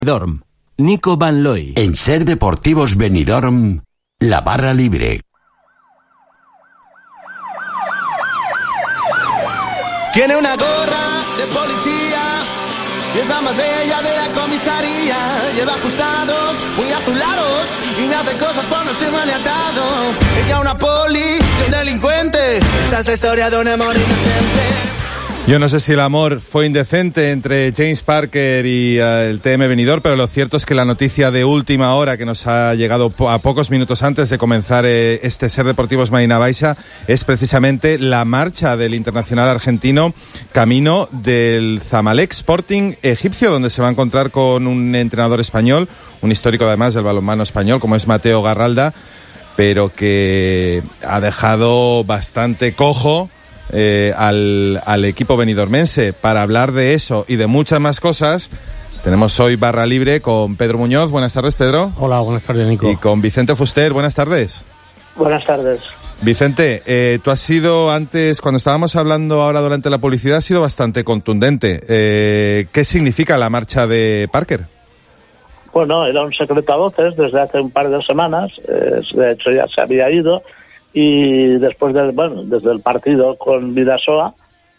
Benidorm, Nico Van Looy. En Ser Deportivos Benidorm, la barra libre. Tiene una gorra de policía y es la más bella de la comisaría. Lleva ajustados, muy azulados y me hace cosas cuando estoy maniatado. Ella una poli y un delincuente. Esta es la historia de un amor inocente. Yo no sé si el amor fue indecente entre James Parker y el TM Benidorm, pero lo cierto es que la noticia de última hora que nos ha llegado a pocos minutos antes de comenzar este Ser Deportivos Marina Baixa es precisamente la marcha del internacional argentino camino del Zamalek Sporting egipcio, donde se va a encontrar con un entrenador español, un histórico además del balonmano español, como es Mateo Garralda, pero que ha dejado bastante cojo al equipo benidormense. Para hablar de eso y de muchas más cosas tenemos hoy barra libre con Pedro Muñoz. Buenas tardes, Pedro. Hola, buenas tardes, Nico. Y con Vicente Fuster. Buenas tardes. Buenas tardes. Vicente, tú has sido antes, cuando estábamos hablando ahora durante la publicidad, has sido bastante contundente. ¿Qué significa la marcha de Parker? Bueno, era un secreto a voces desde hace un par de semanas. De hecho ya se había ido. Y después desde el partido con Vidasoa,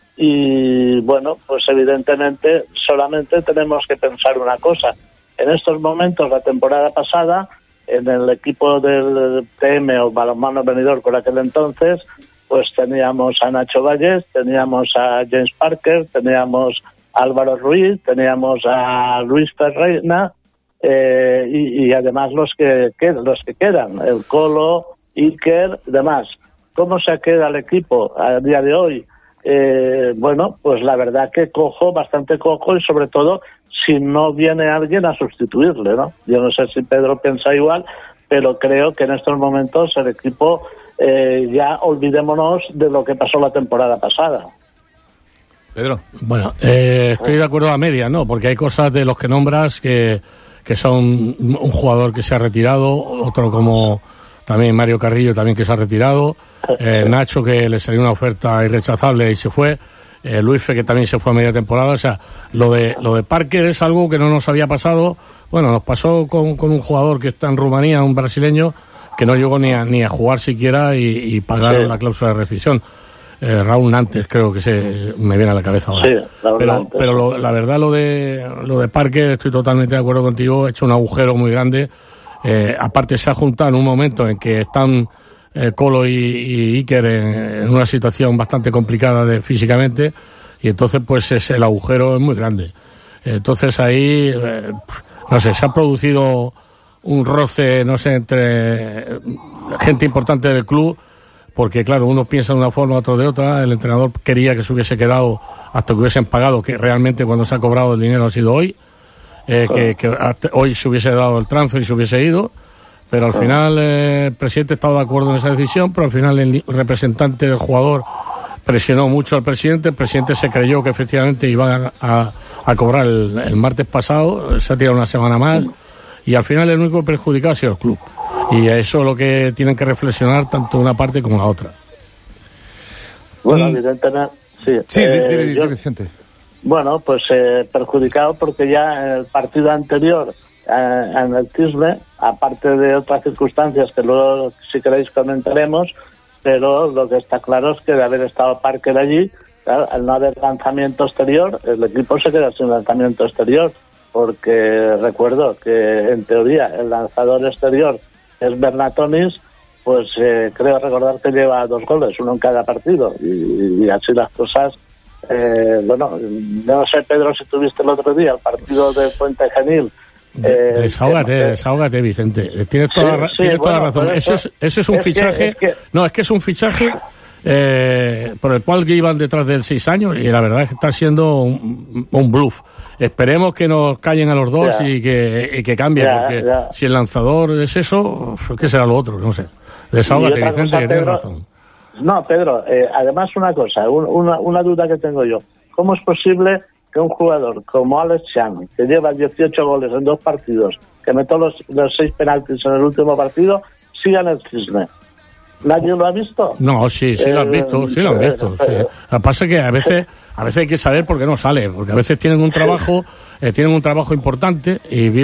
y bueno, pues evidentemente solamente tenemos que pensar una cosa. En estos momentos, la temporada pasada, en el equipo del TM o Balonmano Benidorm con aquel entonces, pues teníamos a Nacho Valles, teníamos a James Parker, teníamos a Álvaro Ruiz, teníamos a Luis Ferreira, y además los que quedan, el Colo, Iker, demás. ¿Cómo se queda el equipo a día de hoy? Bueno, pues la verdad que bastante cojo, y sobre todo si no viene alguien a sustituirle, ¿no? Yo no sé si Pedro piensa igual, pero creo que en estos momentos el equipo, ya olvidémonos de lo que pasó la temporada pasada. Pedro. Bueno, estoy de acuerdo a media, ¿no? Porque hay cosas de los que nombras que son un jugador que se ha retirado, otro como también Mario Carrillo, también que se ha retirado, Nacho, que le salió una oferta irrechazable y se fue, Luis Fe, que también se fue a media temporada. O sea, lo de Parker es algo que no nos había pasado. Bueno, nos pasó con un jugador que está en Rumanía, un brasileño, que no llegó ni a jugar siquiera y pagaron la cláusula de rescisión. Raúl Nantes, creo que me viene a la cabeza ahora. Sí, pero la verdad, lo de Parker, estoy totalmente de acuerdo contigo, ha hecho un agujero muy grande. Aparte se ha juntado en un momento en que están Colo y Iker en una situación bastante complicada físicamente, y entonces pues el agujero es muy grande. Entonces ahí, no sé, se ha producido un roce, no sé, entre gente importante del club, porque claro, uno piensa de una forma, otro de otra. El entrenador quería que se hubiese quedado hasta que hubiesen pagado, que realmente cuando se ha cobrado el dinero ha sido hoy. Que hoy se hubiese dado el transfer y se hubiese ido, pero al final el presidente estaba de acuerdo en esa decisión, pero al final el representante del jugador presionó mucho al presidente. El presidente se creyó que efectivamente iba a cobrar el martes pasado, se ha tirado una semana más, y al final el único perjudicado ha sido el club, y eso es lo que tienen que reflexionar tanto una parte como la otra. Bueno, evidentemente sí, Vicente. Bueno, pues perjudicado porque ya en el partido anterior, en el Tisbe, aparte de otras circunstancias que luego, si queréis, comentaremos, pero lo que está claro es que de haber estado Parker allí, claro, al no haber lanzamiento exterior, el equipo se queda sin lanzamiento exterior, porque recuerdo que en teoría el lanzador exterior es Bernatonis, pues creo recordar que lleva 2 goles, uno en cada partido, y así las cosas. Bueno, no sé, Pedro, si tuviste el otro día el partido de Puente Genil. Desahógate, Vicente. Tienes toda la razón. Ese es un fichaje. No, es que es un fichaje por el cual que iban detrás de él 6 años, y la verdad es que está siendo un bluff. Esperemos que nos callen a los dos y que cambie, porque si el lanzador es eso, ¿qué será lo otro? No sé. Desahógate, Vicente, que tienes razón. No, Pedro, además una cosa, una duda que tengo yo. ¿Cómo es posible que un jugador como Alex Chan, que lleva 18 goles en 2 partidos, que metió los 6 penaltis en el último partido, siga en el Cisne? ¿Nadie lo ha visto? No, sí lo han visto, sí. Lo que pasa es que a veces hay que saber por qué no sale, porque a veces tienen un trabajo importante y